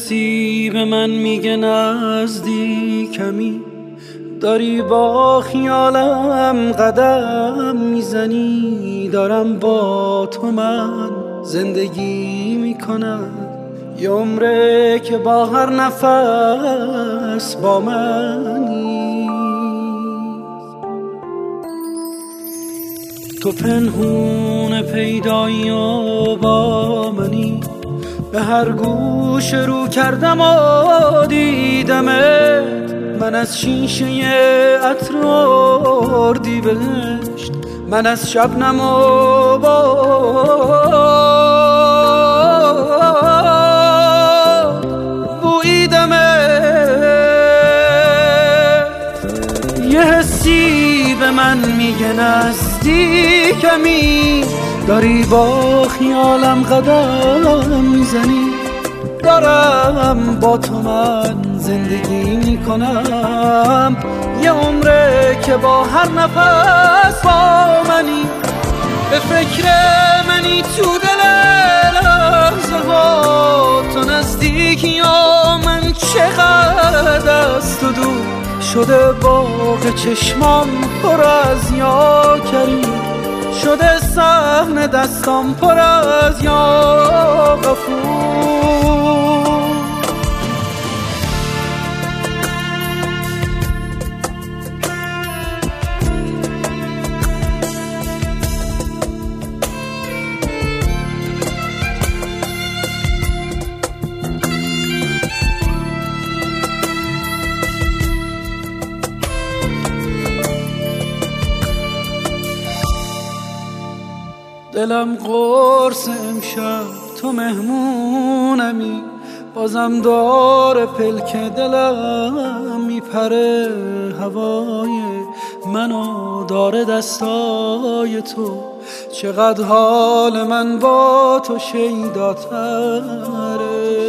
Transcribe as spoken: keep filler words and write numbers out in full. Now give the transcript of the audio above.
حسی به من میگه نزدیکمی، داری با خیالم قدم میزنی، دارم با تو من زندگی میکنم، یه عمره که با هر نفس با منی. تو پنهون پیدایی و با منی، به هر گوش رو کردم و دیدمت، من از شیشه عطر اردی بهشت، من از شبنم و باد بویدمت. یه حسی به من میگه نزدیکمی، داری با خیالم قدم میزنی، دارم با تو من زندگی میکنم، یه عمره که با هر نفس با منی. به فکر منی تو دل لحظه ها، تو نزدیکی یا من چقدر از تو دور شده، باغ چشمام پر از یا کریم، شده صحن دستام پر از یا غفور. دلم قرص امشب تو مهمونمی، بازم داره پلک دلم میپره، هوای منو داره دستای تو، چقدر حال من با تو شیداتره.